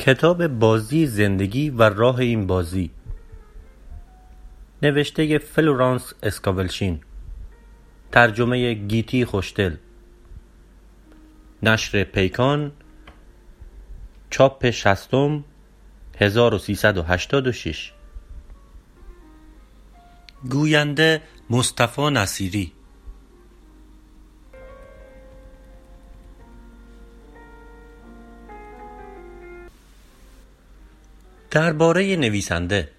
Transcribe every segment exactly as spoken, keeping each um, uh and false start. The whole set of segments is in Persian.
کتاب بازی زندگی و راه این بازی، نوشته فلورانس اسکاولشین، ترجمه گیتی خوشدل، نشر پیکان، چاپ شصتم، هزار و سیصد و هشتاد و شش. گوینده مصطفی نصیری. درباره نویسنده.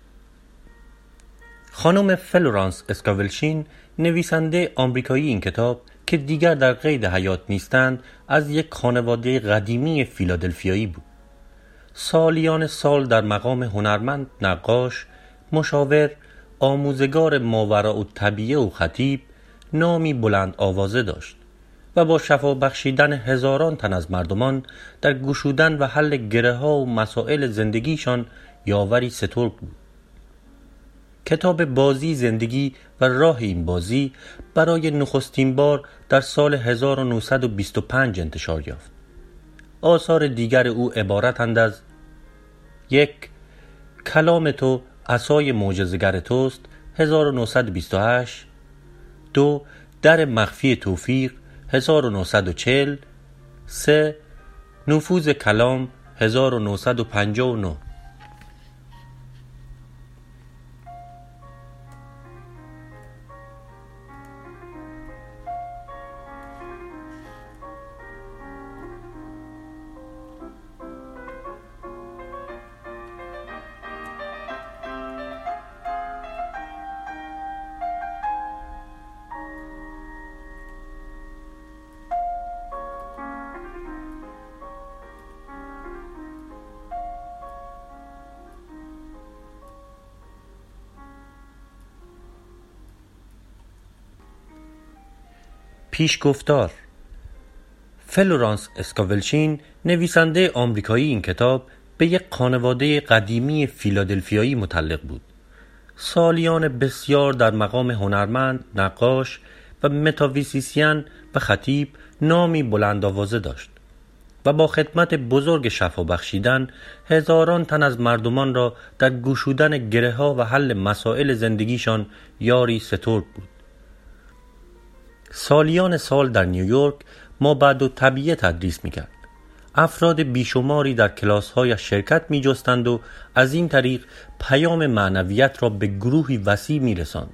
خانم فلورانس اسکاولشین، نویسنده آمریکایی این کتاب که دیگر در قید حیات نیستند، از یک خانواده قدیمی فیلادلفیایی بود. سالیان سال در مقام هنرمند، نقاش، مشاور، آموزگار ماوراءالطبیعه و خطیب نامی بلند آوازه داشت و با شفا بخشیدن هزاران تن از مردمان در گشودن و حل گره ها و مسائل زندگیشان یاوری سترگ بود. کتاب بازی زندگی و راه این بازی برای نخستین بار در سال هزار و نهصد و بیست و پنج انتشار یافت. آثار دیگر او عبارتند از: یک، کلام تو عصای معجزه‌گر توست هزار و نهصد و بیست و هشت. دو، در مخفی توفیق هزار و نهصد و چهل. سه، نفوذ کلام هزار و نهصد و پنجاه و نه. پیشگفتار. فلورانس اسکاولشین، نویسنده آمریکایی این کتاب، به یک خانواده قدیمی فیلادلفیایی متعلق بود. سالیان بسیار در مقام هنرمند، نقاش و متافیزیسین و خطیب نامی بلند آوازه داشت و با خدمت بزرگ شفا بخشیدن هزاران تن از مردمان را در گشودن گره ها و حل مسائل زندگیشان یاری سترگ بود. سالیان سال در نیویورک مابعدالطبیعه تدریس می‌کرد. افراد بیشماری در کلاس‌هایش شرکت می‌جستند و از این طریق پیام معنویت را به گروهی وسیع می‌رساند.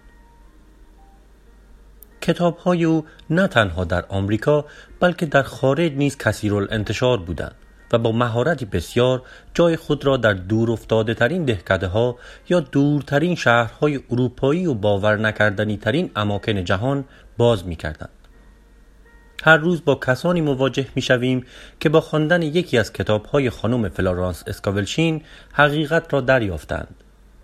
کتاب‌های او نه تنها در آمریکا بلکه در خارج نیز کثیرالانتشار بودند و با مهارتی بسیار جای خود را در دور افتاده ترین دهکده‌ها یا دورترین شهرهای اروپایی و باور نکردنی ترین اماکن جهان باز می کردند. هر روز با کسانی مواجه می شویم که با خواندن یکی از کتاب‌های خانم فلورانس اسکاولشین حقیقت را دریافتند.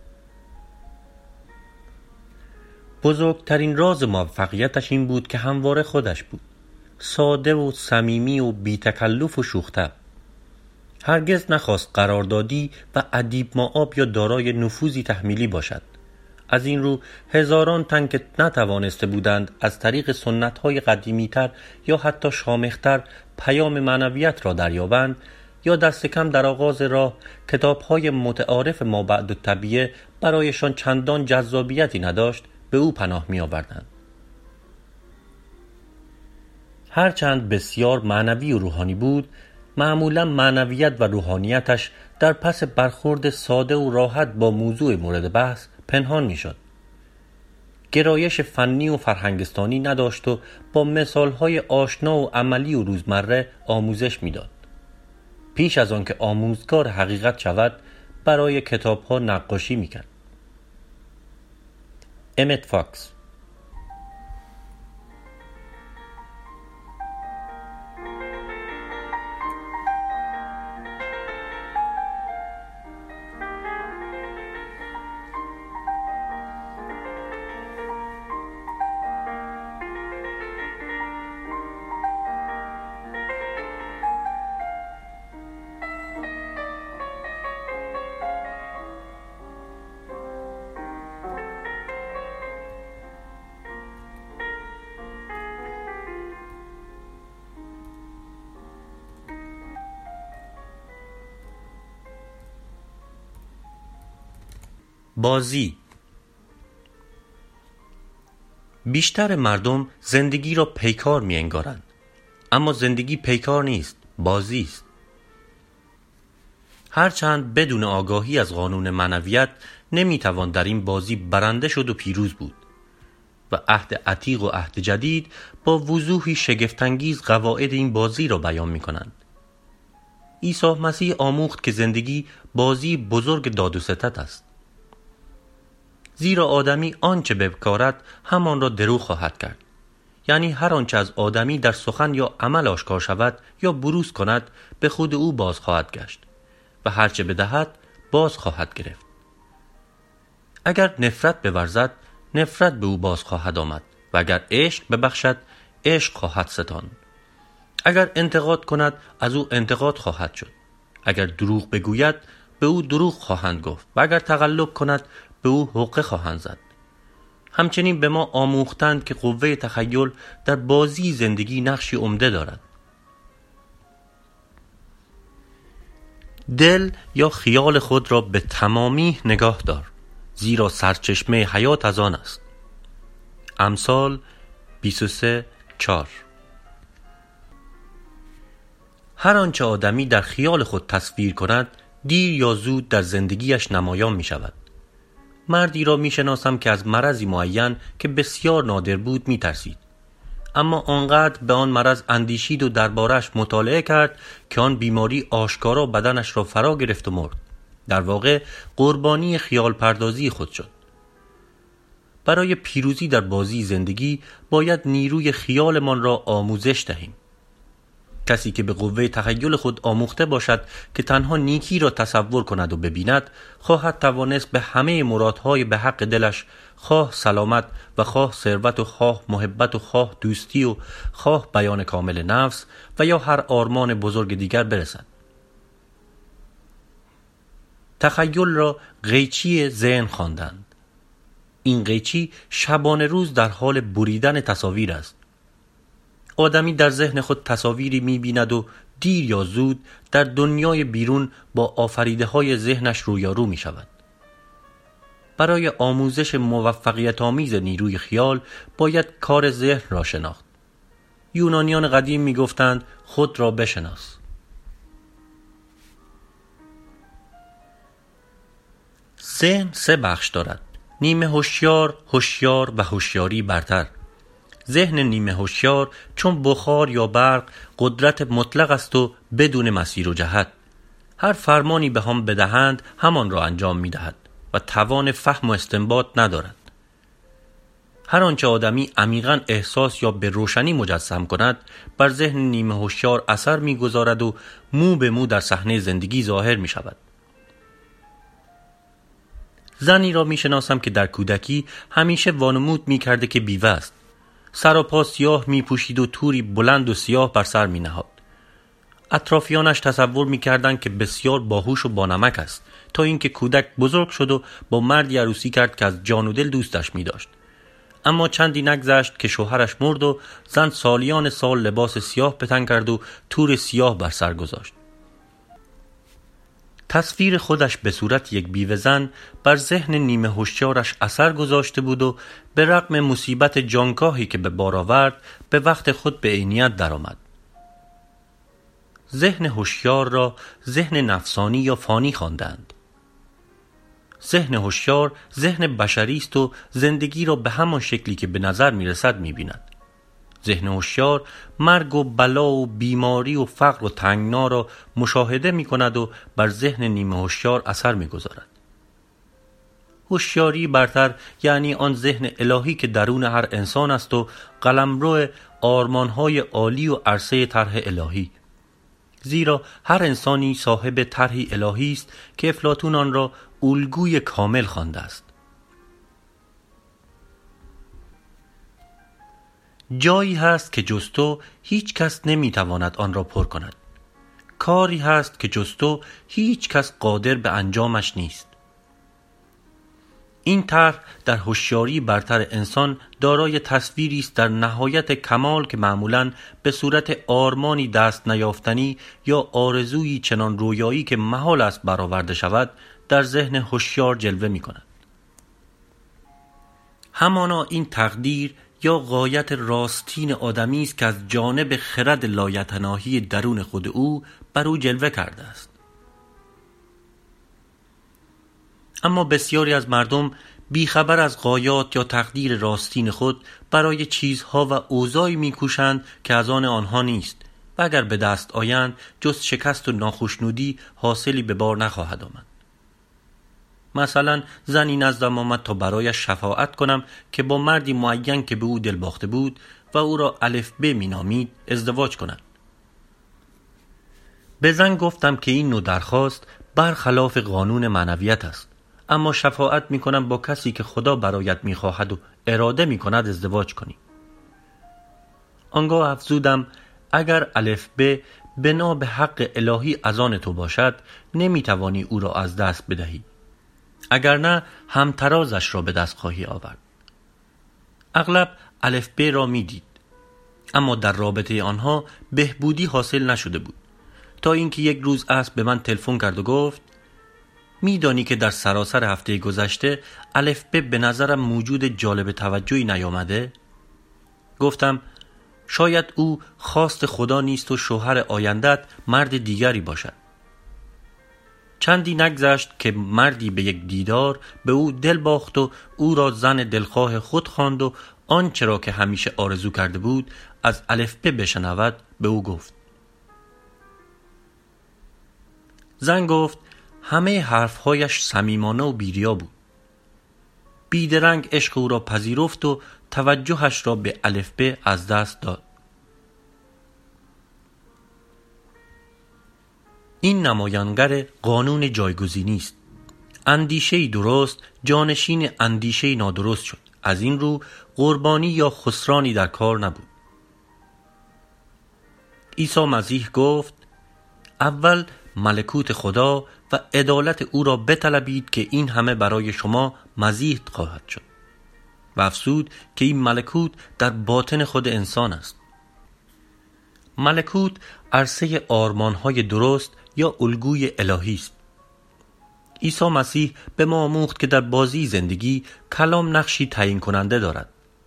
بزرگترین راز موفقیتش این بود که همواره خودش بود، ساده و صمیمی و بی تکلف و شوخ‌طبع. هرگز نخواست قراردادی و ادیب مآب یا دارای نفوذی تحمیلی باشد. از این رو هزاران تن که نتوانسته بودند از طریق سنت‌های قدیمی‌تر یا حتی شامختر پیام معنویت را دریابند، یا دست کم در آغاز راه کتاب‌های متعارف مابعدالطبیعه برایشان چندان جذابیتی نداشت، به او پناه می‌آوردند. هرچند بسیار معنوی و روحانی بود، معمولا معنویت و روحانیتش در پس برخورد ساده و راحت با موضوع مورد بحث پنهان می‌شد. گرایش فنی و فرهنگستانی نداشت و با مثال‌های آشنا و عملی و روزمره آموزش می‌داد. پیش از آن که آموزگار حقیقت شود، برای کتاب‌ها نقاشی می‌کرد. امت فاکس. بازی. بیشتر مردم زندگی را پیکار می انگارند، اما زندگی پیکار نیست، بازی است. هرچند بدون آگاهی از قانون معنویت نمی توان در این بازی برنده شد و پیروز بود و عهد عتیق و عهد جدید با وضوحی شگفت‌انگیز قواعد این بازی را بیان می کنند. عیسی مسیح آموخت که زندگی بازی بزرگ داد و ستد است. زیرا آدمی آنچه بکارد همان را درو خواهد کرد. یعنی هر آنچه از آدمی در سخن یا عمل آشکار شود یا بروز کند به خود او باز خواهد گشت و هرچه بدهد باز خواهد گرفت. اگر نفرت بورزد نفرت به او باز خواهد آمد و اگر عشق ببخشد عشق خواهد ستاند. اگر انتقاد کند از او انتقاد خواهد شد. اگر دروغ بگوید به او دروغ خواهند گفت و اگر تقلب کند به او حقه خواهند زد. همچنین به ما آموختند که قوه تخیل در بازی زندگی نقشی عمده دارد. دل یا خیال خود را به تمامی نگاه دار، زیرا سرچشمه حیات از آن است. امثال بیست و سه چهار. هر آنچه آدمی در خیال خود تصویر کند دیر یا زود در زندگیش نمایان می شود. مردی را می شناسم که از مرضی معین که بسیار نادر بود می ترسید، اما آنقدر به آن مرض اندیشید و دربارش مطالعه کرد که آن بیماری آشکارا بدنش را فرا گرفت و مرد. در واقع قربانی خیال پردازی خود شد. برای پیروزی در بازی زندگی باید نیروی خیالمان را آموزش دهیم. کسی که به قوه تخیل خود آموخته باشد که تنها نیکی را تصور کند و ببیند، خواهد توانست به همه مرادهای به حق دلش، خواه سلامت و خواه ثروت و خواه محبت و خواه دوستی و خواه بیان کامل نفس و یا هر آرمان بزرگ دیگر برسد. تخیل را قیچی ذهن خواندند. این قیچی شبانه روز در حال بریدن تصاویر است. آدمی در ذهن خود تصاویری می‌بیند و دیر یا زود در دنیای بیرون با آفریده های ذهنش رویارو می شود. برای آموزش موفقیت آمیز نیروی خیال باید کار ذهن را شناخت. یونانیان قدیم می گفتند خود را بشناس. ذهن سه بخش دارد: نیمه هوشیار، هوشیار و هوشیاری برتر. ذهن نیمه هوشیار چون بخار یا برق قدرت مطلق است و بدون مسیر و جهت. هر فرمانی به هم بدهند همان را انجام می دهد و توان فهم و استنباط ندارد. هر آنچه آدمی عمیقاً احساس یا به روشنی مجسم کند بر ذهن نیمه هوشیار اثر می گذارد و مو به مو در صحنه زندگی ظاهر می شود. زنی را می شناسم که در کودکی همیشه وانمود می کرده که بیوه است. سر و پا سیاه می پوشید و توری بلند و سیاه بر سر می نهاد. اطرافیانش تصور می کردند که بسیار باهوش و بانمک است، تا اینکه کودک بزرگ شد و با مردی عروسی کرد که از جان و دل دوستش می داشت. اما چندی نگذشت که شوهرش مرد و زن سالیان سال لباس سیاه به تن کرد و تور سیاه بر سر گذاشت. تصویر خودش به صورت یک بیوه زن بر ذهن نیمه هوشیارش اثر گذاشته بود و به رغم مصیبت جانکاهی که به بار آورد به وقت خود به عینیت درآمد. ذهن هوشیار را ذهن نفسانی یا فانی خواندند. ذهن هوشیار ذهن بشری است و زندگی را به همان شکلی که به نظر می رسد می بیند. ذهن هوشیار مرگ و بلا و بیماری و فقر و تنگنا را مشاهده می کند و بر ذهن نیمه هوشیار اثر می گذارد. هوشیاری برتر یعنی آن ذهن الهی که درون هر انسان است و قلمرو آرمانهای عالی و عرصه طرح الهی. زیرا هر انسانی صاحب طرحی الهی است که افلاطون آن را الگوی کامل خوانده است. جایی هست که جز تو هیچ کس نمی تواند آن را پر کند. کاری هست که جز تو هیچ کس قادر به انجامش نیست. این طرح در هوشیاری برتر انسان دارای تصویری است در نهایت کمال که معمولاً به صورت آرمانی دست نیافتنی یا آرزویی چنان رویایی که محال است برآورده شود در ذهن هوشیار جلوه می کند. همانا این تقدیر یا غایت راستین آدمی است که از جانب خرد لایتناهی درون خود او بر او جلوه کرده است. اما بسیاری از مردم بیخبر از غایات یا تقدیر راستین خود برای چیزها و اوضاعی می‌کوشند که از آن آنها نیست و اگر به دست آیند جز شکست و ناخشنودی حاصلی به بار نخواهد آمد. مثلا زنی نزدم آمد تا برایش شفاعت کنم که با مردی معین که به او دل باخته بود و او را الف ب می نامید ازدواج کند. به زن گفتم که این نوع درخواست برخلاف قانون معنویت است، اما شفاعت می کنم با کسی که خدا برایت می خواهد و اراده می کند ازدواج کنی. آنگاه افزودم اگر الف ب بنا به حق الهی از آن تو باشد نمی توانی او را از دست بدهی، اگر نه هم ترازش را به دست خواهی آورد. اغلب الف ب را می دید، اما در رابطه آنها بهبودی حاصل نشده بود، تا اینکه یک روز اسب به من تلفن کرد و گفت می دانی که در سراسر هفته گذشته الف ب به نظرم موجود جالب توجهی نیامده؟ گفتم شاید او خواست خدا نیست و شوهر آیندت مرد دیگری باشد. چندی نگذشت که مردی به یک دیدار به او دل باخت و او را زن دلخواه خود خواند و آنچه را که همیشه آرزو کرده بود از الف ب بشنود به او گفت. زن گفت همه حرفهایش صمیمانه و بیریا بود. بیدرنگ عشق او را پذیرفت و توجهش را به الف ب از دست داد. این نمایانگر قانون جایگزینی است. اندیشه‌ای درست جانشین اندیشه‌ای نادرست شد. از این رو قربانی یا خسرانی در کار نبود. عیسی مسیح گفت اول ملکوت خدا و عدالت او را بطلبید که این همه برای شما مزید خواهد شد. و افزود که این ملکوت در باطن خود انسان است. ملکوت عرصه آرمان‌های درست یا الگوی الهی است. عیسی مسیح به ما آموخت که در بازی زندگی کلام نقشی تعیین کننده دارد.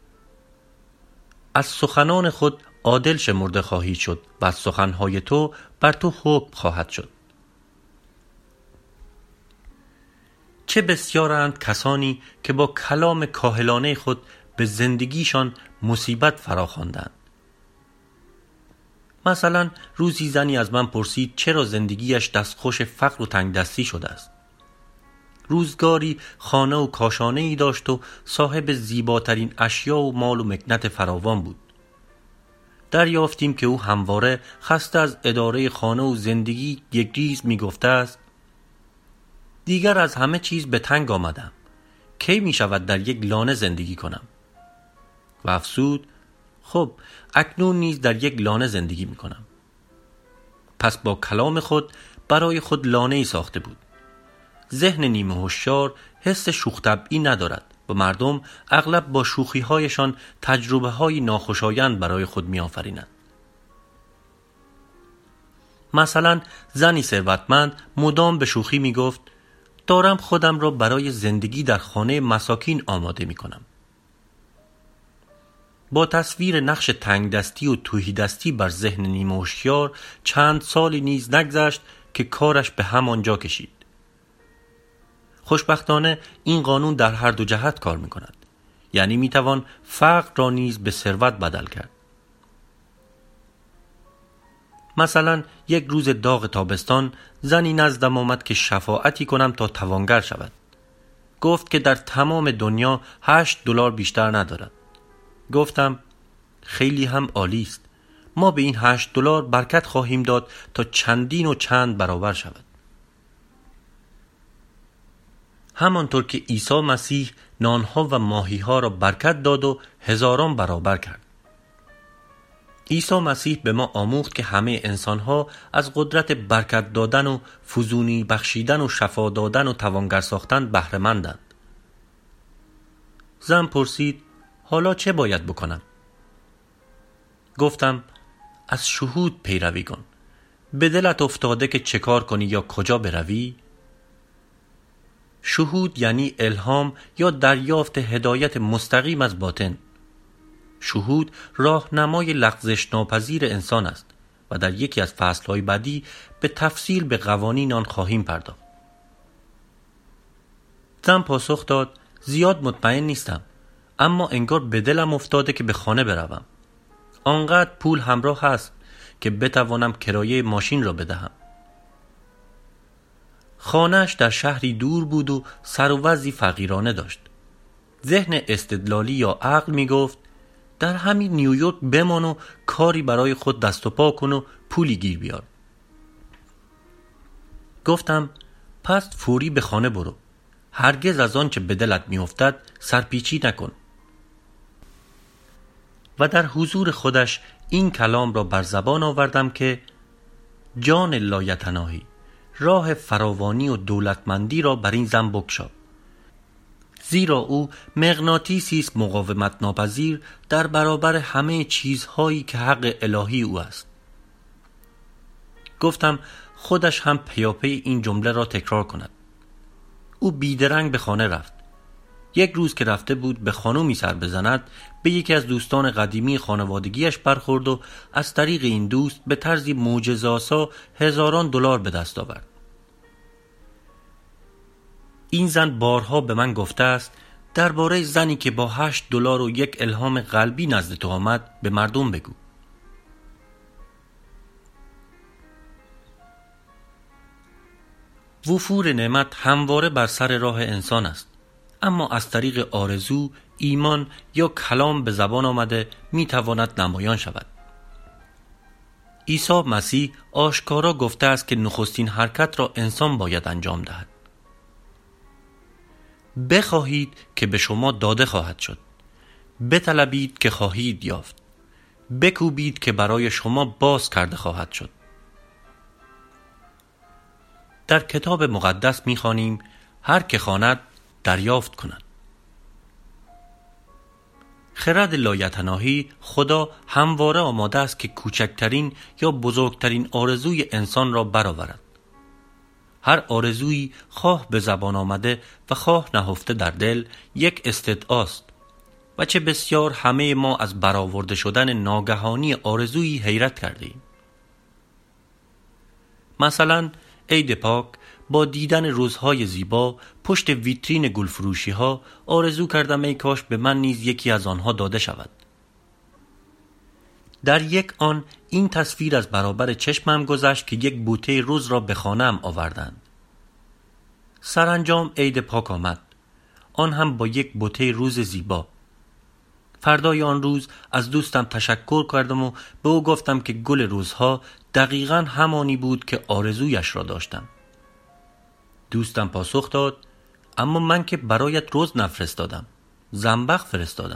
از سخنان خود عادل شمرده خواهی شد و از سخنهای تو بر تو حکم خواهد شد. چه بسیارند کسانی که با کلام کاهلانه خود به زندگیشان مصیبت فراخواندند. مثلا روزی زنی از من پرسید چرا زندگیش دستخوش فقر و تنگ دستی شده است. روزگاری خانه و کاشانه ای داشت و صاحب زیباترین اشیا و مال و مکنت فراوان بود. دریافتیم که او همواره خسته از اداره خانه و زندگی یک ریز می گفته است دیگر از همه چیز به تنگ آمدم، کی می شود در یک لانه زندگی کنم؟ و افسود خب اکنون نیز در یک لانه زندگی می کنم. پس با کلام خود برای خود لانه ای ساخته بود. ذهن نیمه هوشیار حس شوخ طبعی ندارد و مردم اغلب با شوخی هایشان تجربه های ناخوشایند برای خود می آفرینند. مثلا زنی ثروتمند مدام به شوخی می گفت دارم خودم را برای زندگی در خانه مساکین آماده می کنم. با تصویر نقش تنگ دستی و تهی دستی بر ذهن نیمه هوشیار چند سالی نیز نگذشت که کارش به همان جا کشید. خوشبختانه این قانون در هر دو جهت کار می کند. یعنی می توان فقر را نیز به ثروت بدل کرد. مثلا یک روز داغ تابستان زنی نزدم آمد که شفاعتی کنم تا توانگر شود. گفت که در تمام دنیا هشت دلار بیشتر ندارد. گفتم خیلی هم عالی است. ما به این هشت دلار برکت خواهیم داد تا چندین و چند برابر شود. همانطور که عیسی مسیح نانها و ماهیها را برکت داد و هزاران برابر کرد. عیسی مسیح به ما آموخت که همه انسانها از قدرت برکت دادن و فزونی بخشیدن و شفا دادن و توانگر ساختن بهره مندند. زن پرسید حالا چه باید بکنم؟ گفتم از شهود پیروی کن. به دلت افتاده که چه کار کنی یا کجا بروی؟ شهود یعنی الهام یا دریافت هدایت مستقیم از باطن. شهود راهنمای لغزش ناپذیر انسان است و در یکی از فصل‌های بعدی به تفصیل به قوانین آن خواهیم پرداخت. زن پاسخ داد: زیاد مطمئن نیستم، اما انگار به دلم افتاده که به خانه بروم. آنقدر پول همراه هست که بتوانم کرایه ماشین را بدهم. خانه‌اش در شهری دور بود و سر و وضعی فقیرانه داشت. ذهن استدلالی یا عقل می گفت در همین نیویورک بمان و کاری برای خود دست و پا کن و پولی گیر بیار. گفتم پس فوری به خانه برو. هرگز از آن چه به دلت می افتد سرپیچی نکن. و در حضور خودش این کلام را بر زبان آوردم که جان لایتناهی، راه فراوانی و دولتمندی را بر این زن بگشا، زیرا او مغناطیسی است مقاومت ناپذیر در برابر همه چیزهایی که حق الهی او است. گفتم خودش هم پیاپی این جمله را تکرار کند. او بیدرنگ به خانه رفت. یک روز که رفته بود به خانومی سر بزند، به یکی از دوستان قدیمی خانوادگیش برخورد و از طریق این دوست به طرزی معجزه‌آسا هزاران دلار به دست آورد. این زن بارها به من گفته است درباره زنی که با هشت دلار و یک الهام قلبی نزد تو آمد به مردم بگو. وفور نعمت همواره بر سر راه انسان است، اما از طریق آرزو، ایمان یا کلام به زبان آمده می تواند نمایان شود. عیسی مسیح آشکارا گفته است که نخستین حرکت را انسان باید انجام دهد. بخواهید که به شما داده خواهد شد، بطلبید که خواهید یافت، بکوبید که برای شما باز کرده خواهد شد. در کتاب مقدس می‌خوانیم هر که خواند دریافت کند. خرد لایتناهی خدا همواره آماده است که کوچکترین یا بزرگترین آرزوی انسان را برآورد. هر آرزویی خواه به زبان آمده و خواه نهفته در دل یک استدعاست و چه بسیار همه ما از برآورده شدن ناگهانی آرزویی حیرت کردیم. مثلا عید پاک با دیدن روزهای زیبا پشت ویترین گلفروشی ها آرزو کردم ای کاش به من نیز یکی از آنها داده شود. در یک آن این تصویر از برابر چشمم گذشت که یک بوته روز را به خانه‌ام آوردند. سرانجام عید پاک آمد، آن هم با یک بوته روز زیبا. فردای آن روز از دوستم تشکر کردم و به او گفتم که گل روزها دقیقاً همانی بود که آرزویش را داشتم. دوستم پاسخ داد اما من که برایت روز نفرستادم، زنبق فرستادم.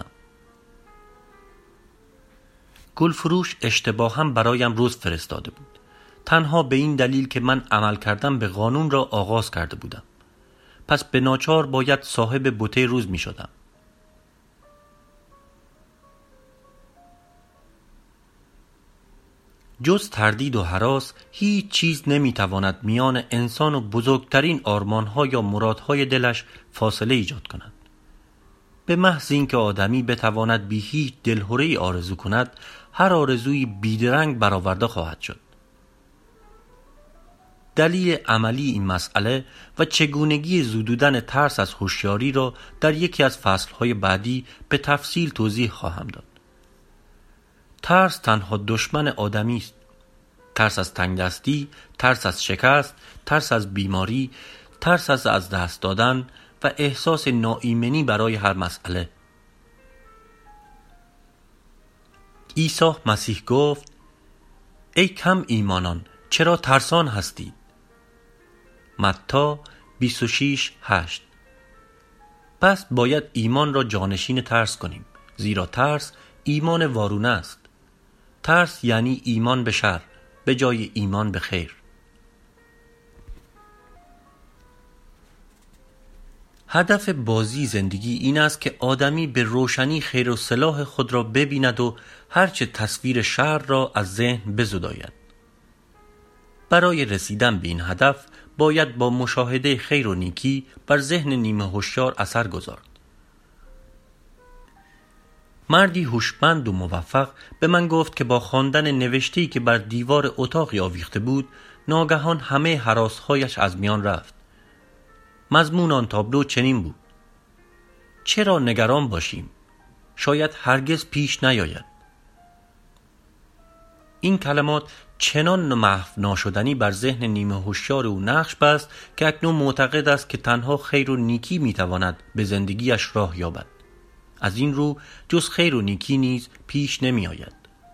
گلفروش اشتباهاً برایم روز فرستاده بود، تنها به این دلیل که من عمل کردم به قانون را آغاز کرده بودم. پس به ناچار باید صاحب بوته روز می شدم. جز تردید و هراس هیچ چیز نمی تواند میان انسان و بزرگترین آرمانها یا مرادهای دلش فاصله ایجاد کند. به محض اینکه آدمی بتواند بی هیچ دلهره‌ای آرزو کند، هر آرزویی بیدرنگ برآورده خواهد شد. دلیل عملی این مسئله و چگونگی زدودن ترس از هوشیاری را در یکی از فصلهای بعدی به تفصیل توضیح خواهم داد. ترس تنها دشمن آدمی است. ترس از تنگدستی، ترس از شکست، ترس از بیماری، ترس از از دست دادن و احساس ناایمنی برای هر مسئله. عیسی مسیح گفت ای کم ایمانان، چرا ترسان هستید؟ متی بیست و شش هشت. پس باید ایمان را جانشین ترس کنیم، زیرا ترس ایمان وارونه است. ترس یعنی ایمان به شر به جای ایمان به خیر. هدف بازی زندگی این است که آدمی به روشنی خیر و صلاح خود را ببیند و هرچه تصویر شر را از ذهن بزداید. برای رسیدن به این هدف باید با مشاهده خیر و نیکی بر ذهن نیمه هوشیار اثر گذارد. مردی هوشمند و موفق به من گفت که با خواندن نوشته‌ای که بر دیوار اتاقی آویخته بود، ناگهان همه هراس‌هایش از میان رفت. مضمون آن تابلو چنین بود: چرا نگران باشیم؟ شاید هرگز پیش نیاید. این کلمات چنان محو ناشدنی بر ذهن نیمه هوشیار او نقش بست که اکنون معتقد است که تنها خیر و نیکی میتواند به زندگیش راه یابد. از این رو جز خیر و نیکی نیز پیش نمی آید.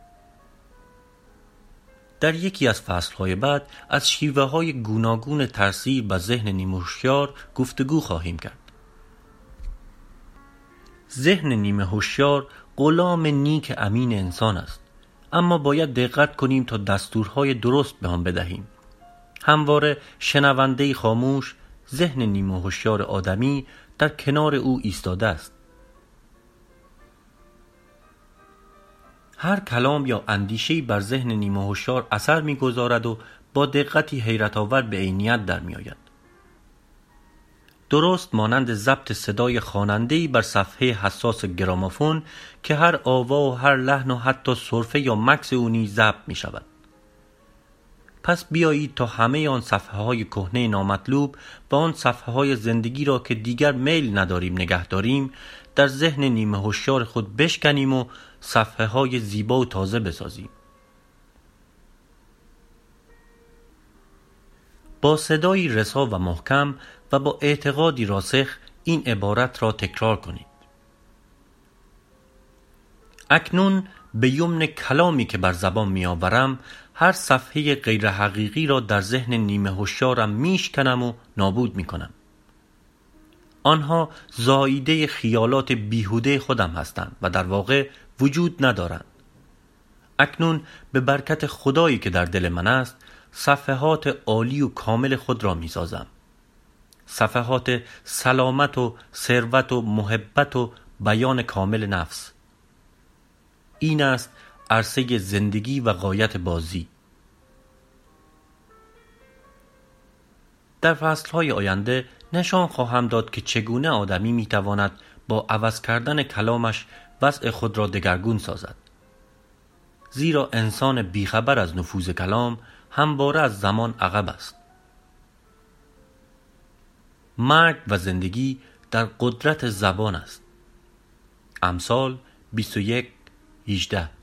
در یکی از فصلهای بعد از شیوه های گوناگون ترسیب به ذهن نیمه هوشیار گفتگو خواهیم کرد. ذهن نیمه هوشیار غلام نیک امین انسان است، اما باید دقت کنیم تا دستورهای درست به آن بدهیم. همواره شنونده خاموش، ذهن نیمه هوشیار آدمی در کنار او ایستاده است. هر کلام یا اندیشه‌ای بر ذهن نیمه هوشیار اثر می‌گذارد و با دقتی حیرت آور به عینیت در می‌آید. درست مانند ضبط صدای خواننده‌ای بر صفحه حساس گرامافون که هر آوا و هر لحن و حتی سرفه یا مکث او نیز ضبط می‌شود. پس بیایید تا همه آن صفحه‌های کهنه نامطلوب و آن صفحه‌های زندگی را که دیگر میل نداریم نگه داریم در ذهن نیمه هوشیار خود بشکنیم و صفحه‌های زیبا و تازه بسازیم. با صدایی رسا و محکم و با اعتقادی راسخ این عبارت را تکرار کنید: اکنون به یمن کلامی که بر زبان می آورم هر صفحه غیر حقیقی را در ذهن نیمه هوشیارم میشکنم و نابود می کنم. آنها زائیده خیالات بیهوده خودم هستند و در واقع وجود ندارند. اکنون به برکت خدایی که در دل من است صفحات عالی و کامل خود را می سازم. صفحات سلامت و ثروت و محبت و بیان کامل نفس. این است عرصه زندگی و غایت بازی. در فصلهای آینده نشان خواهم داد که چگونه آدمی میتواند با عوض کردن کلامش وضع خود را دگرگون سازد. زیرا انسان بیخبر از نفوذ کلام همواره از زمان عقب است. مرگ و زندگی در قدرت زبان است. امثال بیست و یک هجده